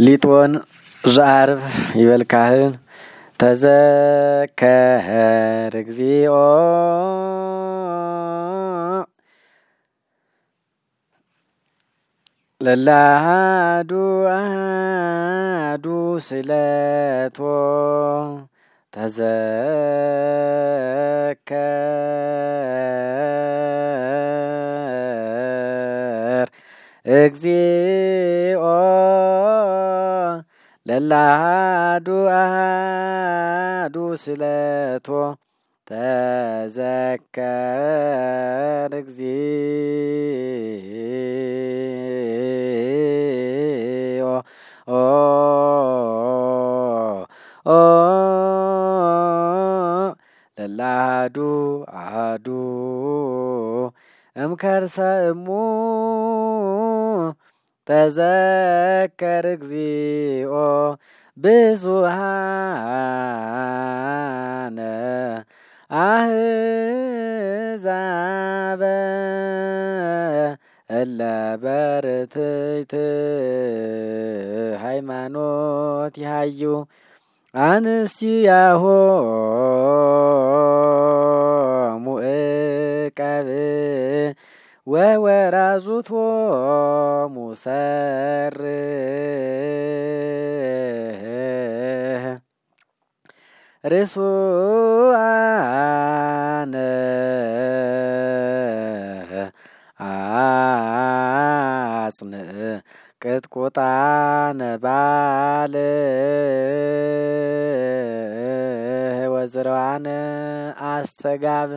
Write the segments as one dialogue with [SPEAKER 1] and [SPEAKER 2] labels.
[SPEAKER 1] ሊጦን ዘዓርብ ይበል ካህን ተዘከር እግዚኦ ለላሃዱ አሐዱ ስእለቶ ተዘከር እግዚኦ ለላሃዱ አሐዱ ስእለቶ ተዘከር እግዚኦ ለላሃዱ አሐዱ እምከርሰ እሙ ተዘከር እግዚኦ ብዙሃነ አሕዛበ እለ በርትዕት ሃይማኖት ይሃዩ አንስቲያሆሙ ዕቀብ ወወራዙቶሙ ሰርህ ርሱዓነ አጽንዕ ቅጥቁጣነ ባልህ ወዝርዋነ አስተጋብ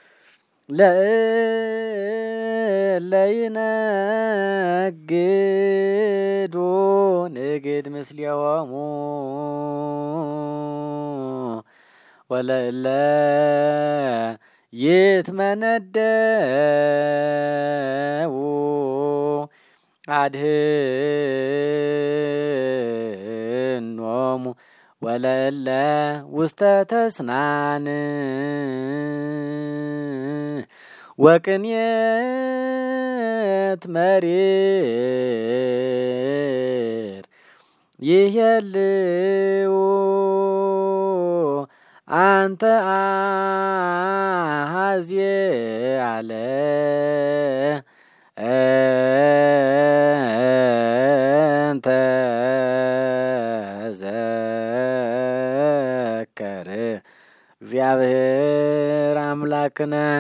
[SPEAKER 1] ለይነግዱ ንግድ ምስሌሆሙ ወለእለ ይትመነደው አድኅኖሙ ወለእለ ውስተ ተስናን ወቅኔት መሪር ይሄልው አንተ አሐዜ አለ እንተ ዘከር እግዚአብሔር አምላክነ